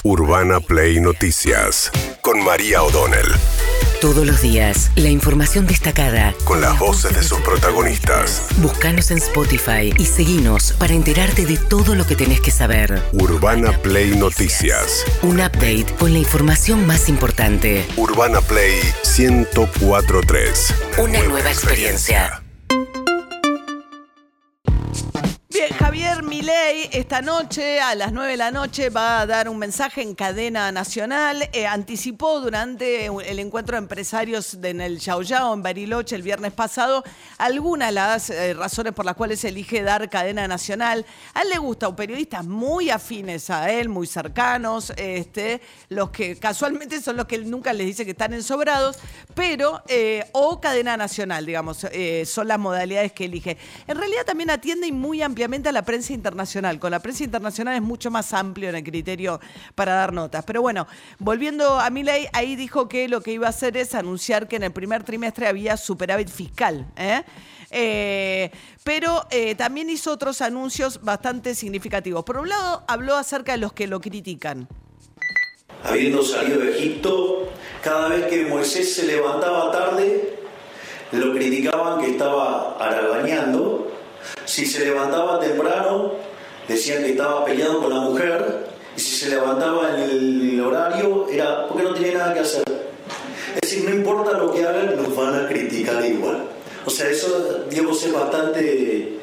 Urbana Play Noticias, con María O'Donnell. Todos los días, la información destacada. Con las voces de sus protagonistas. Búscanos en Spotify y seguinos para enterarte de todo lo que tenés que saber. Urbana Play Noticias. Un update con la información más importante. Urbana Play 104.3. Una nueva experiencia. Bien, Javier Milei esta noche a las 9 de la noche va a dar un mensaje en cadena nacional. Anticipó durante el encuentro de empresarios en el Yao Yao, en Bariloche, el viernes pasado, algunas de las razones por las cuales elige dar cadena nacional. A él le gusta, periodistas muy afines a él, muy cercanos, los que casualmente son los que él nunca les dice que están ensobrados, pero, o cadena nacional, digamos, son las modalidades que elige. En realidad también atiende y muy ampliamente a la prensa internacional. Con la prensa internacional es mucho más amplio en el criterio para dar notas. Pero bueno, volviendo a Milei, ahí dijo que lo que iba a hacer es anunciar que en el primer trimestre había superávit fiscal. Pero también hizo otros anuncios bastante significativos. Por un lado, habló acerca de los que lo critican. Habiendo salido de Egipto, cada vez que Moisés se levantaba tarde, lo criticaban que estaba haraganeando. Si se levantaba temprano, decían que estaba peleado con la mujer. Y si se levantaba en el horario, era porque no tenía nada que hacer. Es decir, no importa lo que hagan, nos van a criticar igual. O sea, eso, digamos, es bastante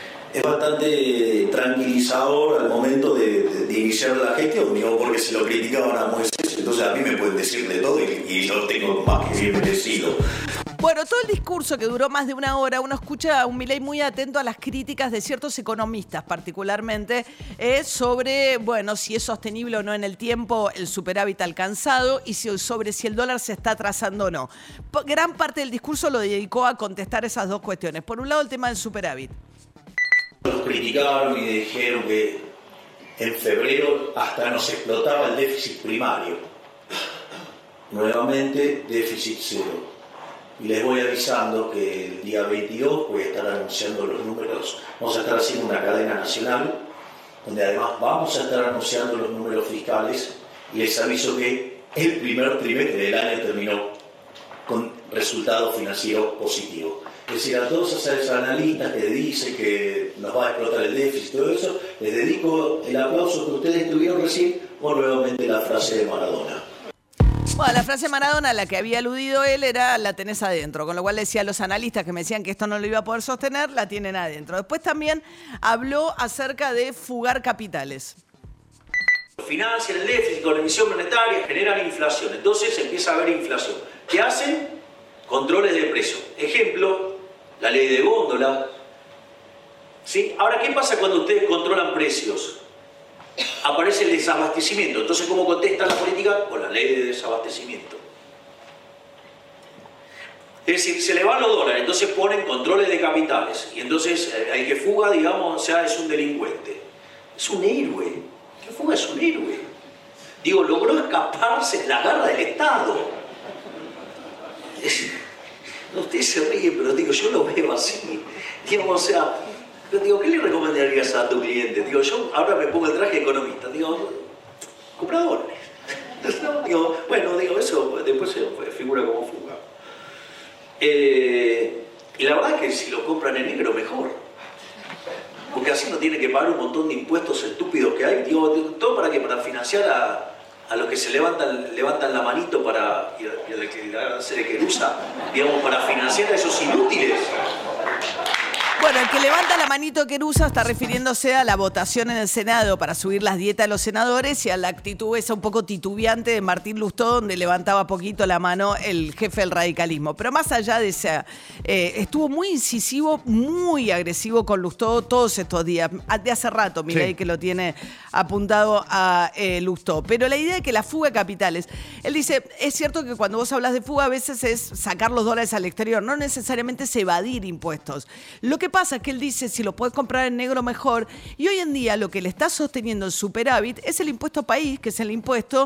tranquilizador al momento de iniciar la gestión, digo, porque se lo criticaban a Moisés. Entonces a mí me pueden decir de todo y yo tengo más que bien merecido. Bueno, todo el discurso que duró más de una hora, uno escucha a un Milei muy atento a las críticas de ciertos economistas, particularmente sobre, bueno, si es sostenible o no en el tiempo el superávit alcanzado y sobre si el dólar se está atrasando o no. Gran parte del discurso lo dedicó a contestar esas dos cuestiones. Por un lado, el tema del superávit. Los criticaron y dijeron que en febrero hasta nos explotaba el déficit primario. Nuevamente, déficit cero. Y les voy avisando que el día 22 voy a estar anunciando los números. Vamos a estar haciendo una cadena nacional, donde además vamos a estar anunciando los números fiscales. Y les aviso que el primer trimestre del año terminó con resultado financiero positivo. Es decir, a todos esos analistas que dicen que nos va a explotar el déficit y todo eso, les dedico el aplauso que ustedes tuvieron recién por nuevamente la frase de Maradona. Bueno, la frase de Maradona a la que había aludido él era la tenés adentro, con lo cual decía a los analistas que me decían que esto no lo iba a poder sostener, la tienen adentro. Después también habló acerca de fugar capitales. Financian el déficit con emisión monetaria, generan inflación, entonces empieza a haber inflación. ¿Qué hacen? Controles de precios. Ejemplo, la ley de góndola. ¿Sí? Ahora, ¿qué pasa cuando ustedes controlan precios? Aparece el desabastecimiento. Entonces, ¿cómo contesta la política? Con la ley de desabastecimiento. Es decir, se le van los dólares, entonces ponen controles de capitales. Y entonces, el que fuga, digamos, o sea, es un delincuente. Es un héroe. El que fuga es un héroe. Digo, logró escaparse de la garra del Estado. Ustedes se ríen, pero digo, yo lo veo así. Digamos, o sea, pero digo, ¿qué le recomendarías a tu cliente? Digo, yo ahora me pongo el traje de economista. Digo, compra dólares. No, digo, bueno, digo, eso después se figura como fuga. Y la verdad es que si lo compran en negro, mejor. Porque así no tiene que pagar un montón de impuestos estúpidos que hay. Digo, todo para que para financiar a los que se levantan la manito para y el que hace de querusa, digamos, para financiar a esos inútiles. Bueno, el que levanta la manito querusa está refiriéndose a la votación en el Senado para subir las dietas de los senadores y a la actitud esa un poco titubeante de Martín Lustó, donde levantaba poquito la mano el jefe del radicalismo. Pero más allá de esa, estuvo muy incisivo, muy agresivo con Lustó todos estos días. De hace rato, Milei, sí, que lo tiene apuntado a Lustó. Pero la idea de que la fuga de capitales, él dice, es cierto que cuando vos hablas de fuga a veces es sacar los dólares al exterior, no necesariamente es evadir impuestos. Lo que pasa es que él dice, si lo puedes comprar en negro mejor, y hoy en día lo que le está sosteniendo el superávit es el impuesto país, que es el impuesto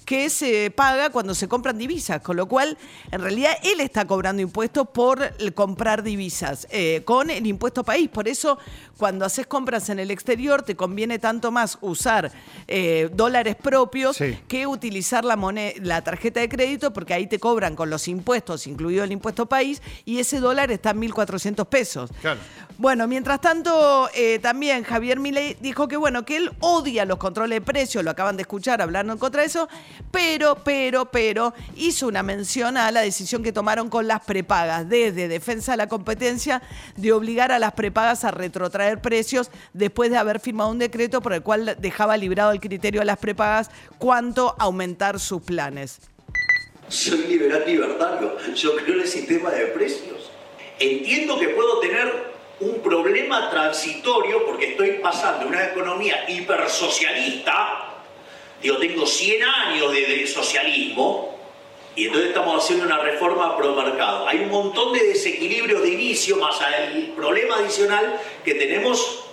que se paga cuando se compran divisas, con lo cual, en realidad, él está cobrando impuestos por comprar divisas, con el impuesto país. Por eso, cuando haces compras en el exterior, te conviene tanto más usar dólares propios que utilizar la tarjeta de crédito, porque ahí te cobran con los impuestos, incluido el impuesto país, y ese dólar está en 1.400 pesos. Claro. Bueno, mientras tanto, también Javier Milei dijo que, bueno, que él odia los controles de precios, lo acaban de escuchar hablando en contra de eso, pero hizo una mención a la decisión que tomaron con las prepagas, desde Defensa de la Competencia, de obligar a las prepagas a retrotraer precios después de haber firmado un decreto por el cual dejaba librado el criterio a las prepagas cuánto aumentar sus planes. Soy libertario, yo creo en el sistema de precios. Entiendo que puedo tener un problema transitorio porque estoy pasando de una economía hipersocialista, tengo 100 años de socialismo, y entonces estamos haciendo una reforma pro mercado. Hay un montón de desequilibrios de inicio, más el problema adicional que tenemos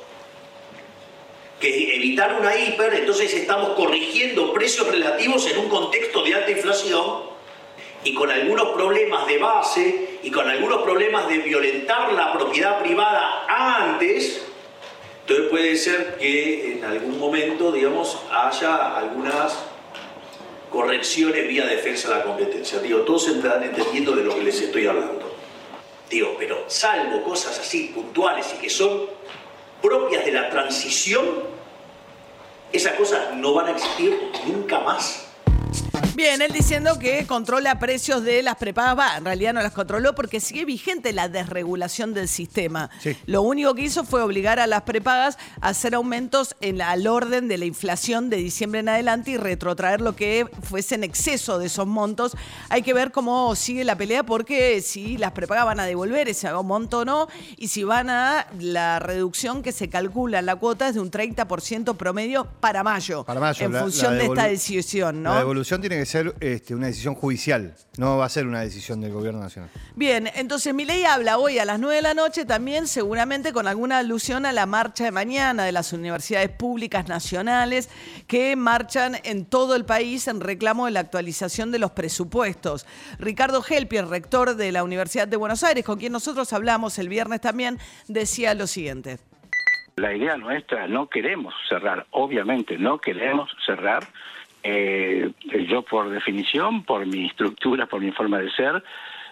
que evitar una hiper, entonces estamos corrigiendo precios relativos en un contexto de alta inflación y con algunos problemas de base y con algunos problemas de violentar la propiedad privada antes. Entonces puede ser que en algún momento, haya algunas correcciones vía defensa de la competencia. Todos estarán entendiendo de lo que les estoy hablando. Pero salvo cosas así puntuales y que son propias de la transición, esas cosas no van a existir nunca más. Bien, él diciendo que controla precios de las prepagas. En realidad no las controló porque sigue vigente la desregulación del sistema. Sí. Lo único que hizo fue obligar a las prepagas a hacer aumentos al orden de la inflación de diciembre en adelante y retrotraer lo que fuese en exceso de esos montos. Hay que ver cómo sigue la pelea, porque si las prepagas van a devolver ese monto o no, y si van a la reducción que se calcula en la cuota es de un 30% promedio para mayo. En función de esta decisión, ¿no? La devolución tiene que ser una decisión judicial, no va a ser una decisión del gobierno nacional. Bien, entonces Milei habla hoy a las 9 de la noche también, seguramente con alguna alusión a la marcha de mañana de las universidades públicas nacionales que marchan en todo el país en reclamo de la actualización de los presupuestos. Ricardo Helpier, rector de la Universidad de Buenos Aires, con quien nosotros hablamos el viernes también, decía lo siguiente. La idea nuestra, no queremos cerrar, obviamente no queremos cerrar. Yo por definición, por mi estructura, por mi forma de ser,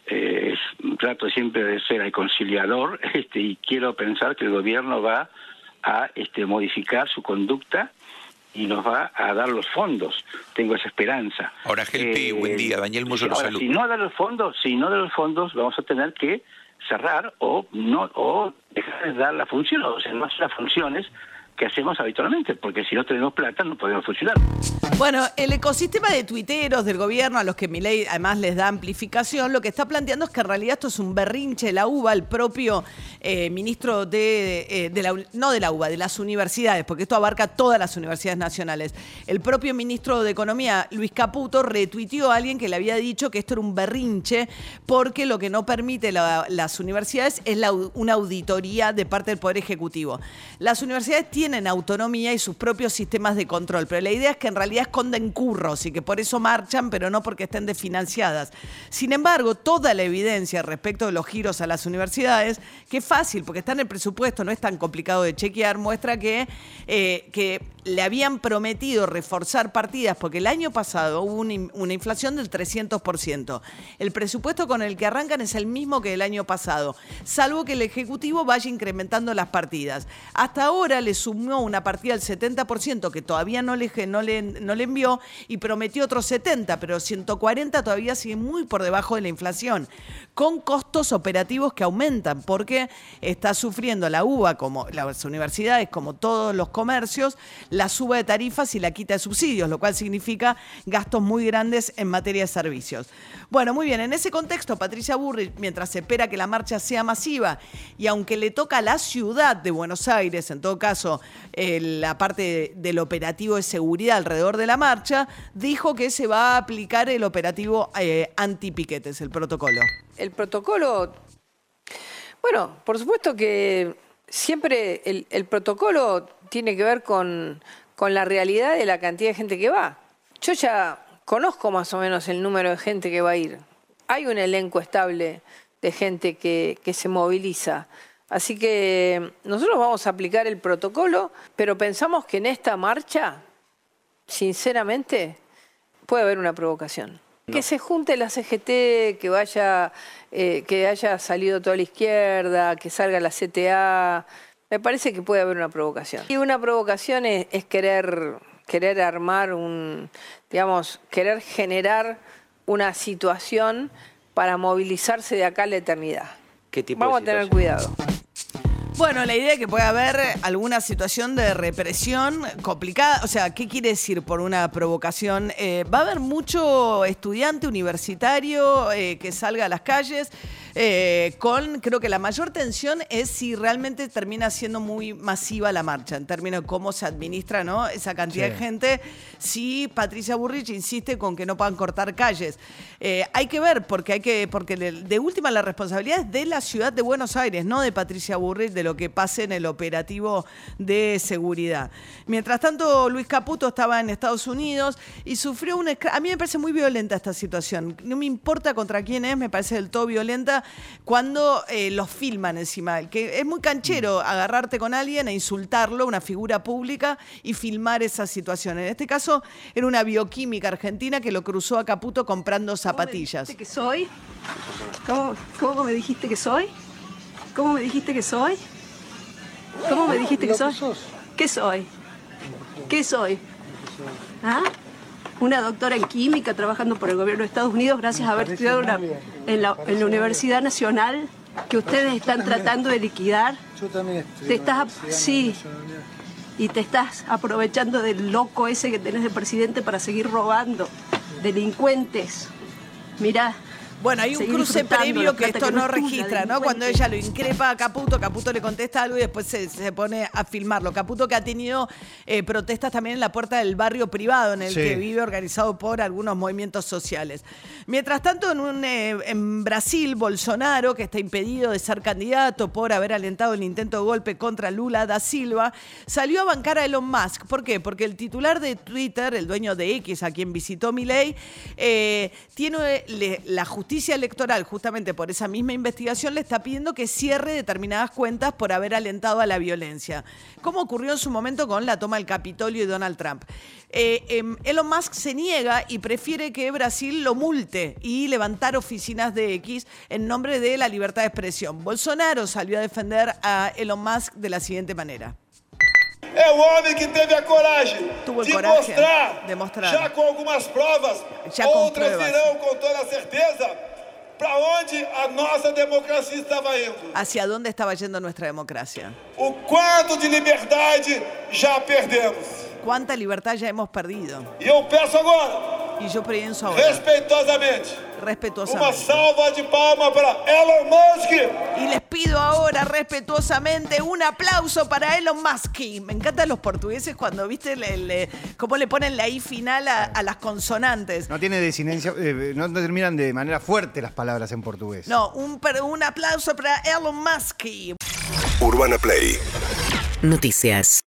trato siempre de ser el conciliador, y quiero pensar que el gobierno va a modificar su conducta y nos va a dar los fondos. Tengo esa esperanza. Ahora, Helpi, buen día. Daniel Musso lo saluda. Si no da los fondos, vamos a tener que cerrar o dejar de dar la función, o sea, no hacer las funciones que hacemos habitualmente, porque si no tenemos plata no podemos funcionar. Bueno, el ecosistema de tuiteros del gobierno, a los que Milei además les da amplificación, lo que está planteando es que en realidad esto es un berrinche de la UBA, el propio ministro de las universidades, porque esto abarca todas las universidades nacionales. El propio ministro de Economía, Luis Caputo, retuiteó a alguien que le había dicho que esto era un berrinche porque lo que no permite las universidades es una auditoría de parte del Poder Ejecutivo. Las universidades tienen autonomía y sus propios sistemas de control, pero la idea es que en realidad esconden curros y que por eso marchan, pero no porque estén desfinanciadas. Sin embargo, toda la evidencia respecto de los giros a las universidades, que es fácil porque está en el presupuesto, no es tan complicado de chequear, muestra que le habían prometido reforzar partidas, porque el año pasado hubo una inflación del 300%. El presupuesto con el que arrancan es el mismo que el año pasado, salvo que el Ejecutivo vaya incrementando las partidas. Hasta ahora le sumó una partida del 70% que todavía no le envió y prometió otros 70%, pero 140 todavía sigue muy por debajo de la inflación, con costos operativos que aumentan, porque está sufriendo la UBA, como las universidades, como todos los comercios, la suba de tarifas y la quita de subsidios, lo cual significa gastos muy grandes en materia de servicios. Bueno, muy bien, en ese contexto, Patricia Bullrich, mientras se espera que la marcha sea masiva, y aunque le toca a la ciudad de Buenos Aires, en todo caso, la parte del operativo de seguridad alrededor de la marcha, dijo que se va a aplicar el operativo antipiquetes, el protocolo. El protocolo, bueno, por supuesto que siempre el protocolo tiene que ver con la realidad de la cantidad de gente que va. Yo ya conozco más o menos el número de gente que va a ir. Hay un elenco estable de gente que se moviliza. Así que nosotros vamos a aplicar el protocolo, pero pensamos que en esta marcha, sinceramente, puede haber una provocación. No. Que se junte la CGT, que haya salido toda la izquierda, que salga la CTA. Me parece que puede haber una provocación. Y una provocación es querer armar querer generar una situación para movilizarse de acá a la eternidad. ¿Qué tipo Vamos de a tener situación? cuidado. Bueno, la idea es que puede haber alguna situación de represión complicada. O sea, ¿qué quiere decir por una provocación? Va a haber mucho estudiante universitario que salga a las calles creo que la mayor tensión es si realmente termina siendo muy masiva la marcha, en términos de cómo se administra, ¿no?, esa cantidad de gente, si Patricia Bullrich insiste con que no puedan cortar calles. Hay que ver, porque de última la responsabilidad es de la ciudad de Buenos Aires, no de Patricia Bullrich, de lo que pase en el operativo de seguridad. Mientras tanto, Luis Caputo estaba en Estados Unidos y sufrió a mí me parece muy violenta esta situación. No me importa contra quién es, me parece del todo violenta cuando los filman encima. Que es muy canchero agarrarte con alguien e insultarlo, una figura pública, y filmar esa situación. En este caso, era una bioquímica argentina que lo cruzó a Caputo comprando zapatillas. ¿Cómo me dijiste que soy? ¿Cómo me dijiste que soy? ¿Cómo me dijiste que soy? ¿Cómo me dijiste que soy? ¿Qué soy? ¿Qué soy? ¿Ah? Una doctora en química trabajando por el gobierno de Estados Unidos gracias a haber estudiado en la Universidad Nacional que ustedes están tratando de liquidar. Yo también estudié. Sí. Y te estás aprovechando del loco ese que tenés de presidente para seguir robando. Delincuentes. Mirá. Bueno, hay un cruce previo que esto no registra, ¿no? Cuando ella lo increpa a Caputo, Caputo le contesta algo y después se pone a filmarlo. Caputo, que ha tenido protestas también en la puerta del barrio privado en el que vive, organizado por algunos movimientos sociales. Mientras tanto, en Brasil, Bolsonaro, que está impedido de ser candidato por haber alentado el intento de golpe contra Lula da Silva, salió a bancar a Elon Musk. ¿Por qué? Porque el titular de Twitter, el dueño de X, a quien visitó Milei, tiene la justicia electoral, justamente por esa misma investigación, le está pidiendo que cierre determinadas cuentas por haber alentado a la violencia, como ocurrió en su momento con la toma del Capitolio y Donald Trump. Elon Musk se niega y prefiere que Brasil lo multe y levantar oficinas de X en nombre de la libertad de expresión. Bolsonaro salió a defender a Elon Musk de la siguiente manera. É o homem que teve a coragem de mostrar, já com algumas provas, outras virão com toda certeza, para onde a nossa democracia estava indo. ¿Hacia dónde estaba yendo nuestra democracia? O quanto de liberdade já perdemos. ¿Cuánta libertad ya hemos perdido? E eu peço agora, y yo pienso ahora, respetuosamente, uma salva de palmas para Elon Musk. Y les pido ahora respetuosamente un aplauso para Elon Musk. Me encantan los portugueses cuando, viste, cómo le ponen la I final a las consonantes. No tiene desinencia, no terminan de manera fuerte las palabras en portugués. No, un aplauso para Elon Musk. Urbana Play. Noticias.